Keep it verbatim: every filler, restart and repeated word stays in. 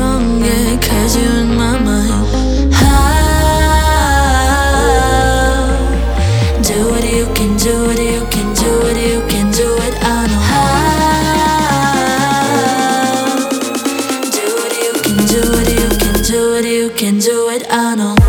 wrong, yeah, cause you're in my mind. How? Do it, you can do it, you can do it, you can do it, I know how. Do it, you can do it, you can do it, you can do it, I know.